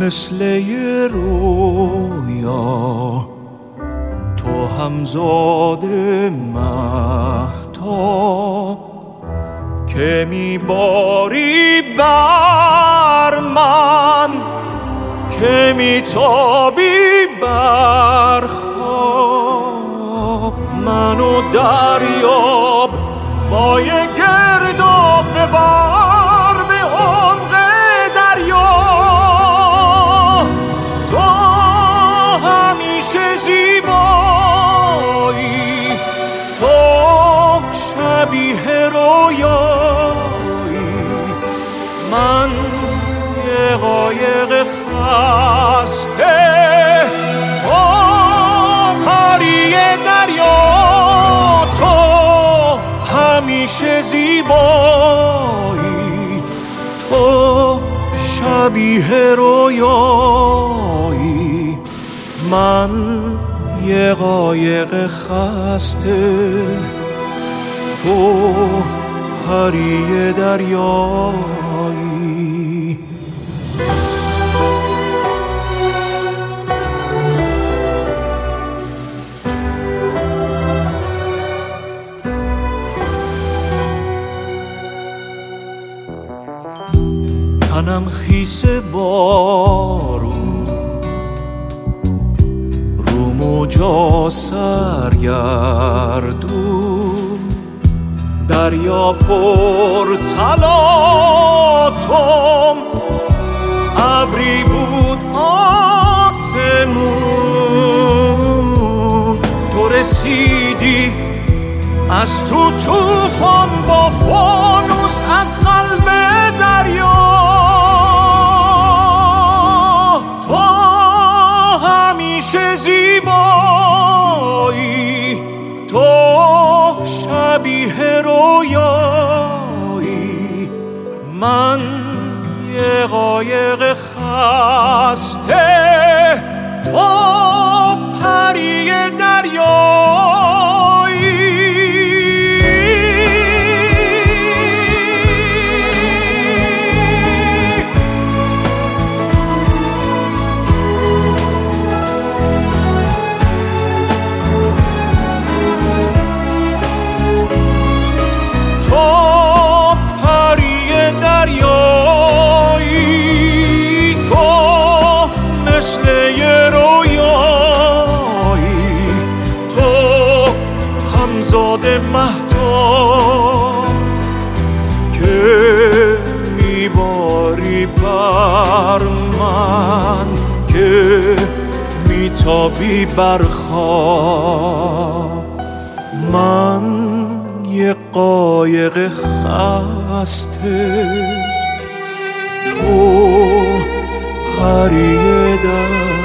مثل یه رویا، تو همزاد مهتاب که میباری بر من، که میتابی بر خواب. منو دریاب با یه گرداب، ببار به عمق دریا. تو همیشه زیبایی، تو شبیه رویایی. من یه قایق خسته، تو پری دریا. تو همیشه زیبایی، تو شبیه رویایی. من یه قایق خسته، تو پری دریایی. تنم خیس بارون، رو موجا سرگردون. دریا پر تلاطم، ابری بود آسمون. تو رسیدی از تو طوفان با فانوس از قلب دریا. تو همیشه زیبایی، تو شبیه رویایی. من یه قایق خسته، تو پری دریایی. مثل یه رویایی، تو همزاد مهتاب که میباری بر من، که میتابی بر خواب. من یه قایق خسته، تو پری در